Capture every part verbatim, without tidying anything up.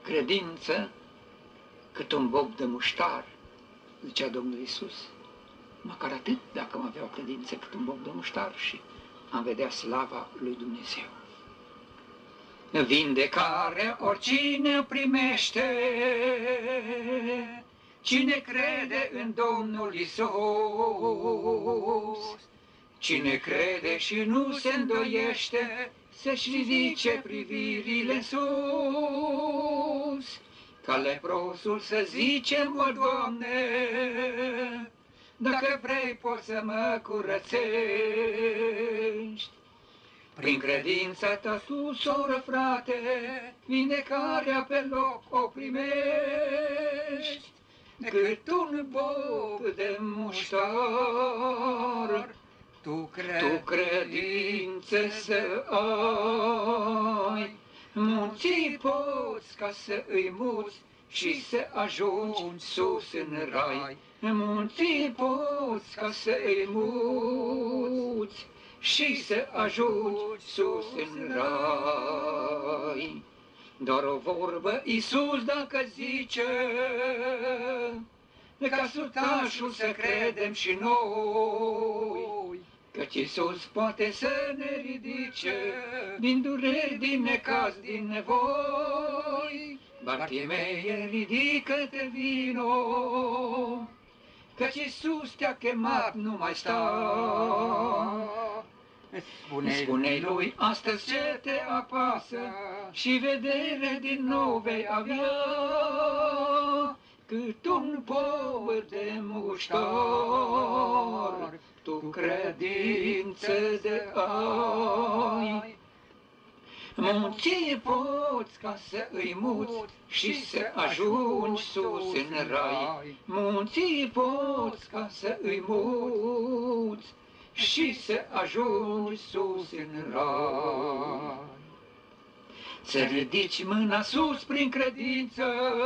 Credință cât un bob de muștar, zicea Domnul Iisus. Măcar atât, dacă am avea o credință cât un bob de muștar și am vedea slava lui Dumnezeu. Vindecare oricine primește, cine crede în Domnul Iisus. Cine crede și nu se îndoiește, să-și ridice privirile sus. Ca leprosul să zicem, o Doamne, dacă vrei poți să mă curățești. Prin credința ta, tu, soră, frate, vindecarea pe loc o primești. Cât un bob de muștar, tu, cre tu credință să ai. Munții poți ca să îi muți și să ajungi sus în rai. Munții poți ca să îi muți și să ajungi sus în rai. Doar o vorbă Iisus dacă zice, ca sutașul să credem și noi, căci Iisus poate să ne ridice din dureri, din necaz, din nevoi. Bartimeie, ridică-te, vino, căci Iisus te-a chemat, nu mai sta. Spune-i Spune lui astăzi ce te apasă și vedere din nou vei avea. Cât un bob de muștar, tu credință de ai. Munții poți ca să îi muți și să ajungi sus în rai. Munții poți ca să îi muți și să ajungi sus în rai. Să ridici mâna sus prin credință,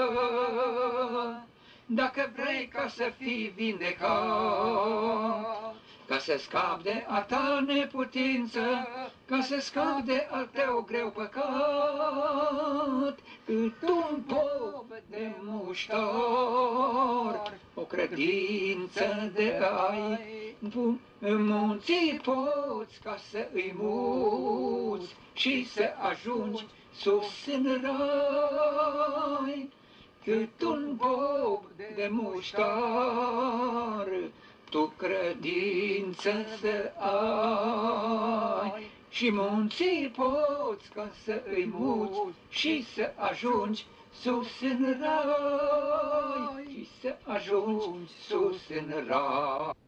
dacă vrei ca să fii vindecat, ca să scapi de a ta neputință, ca să scapi de al tău greu păcat. Cât un bob de muștar, o credință de ai. Munții poți ca să îi muți și să ajungi sus în rai. Cât un bob de muștar, tu credință să ai. Și munții poți ca să îi muți și să ajungi sus în rai. Și să ajungi sus în rai.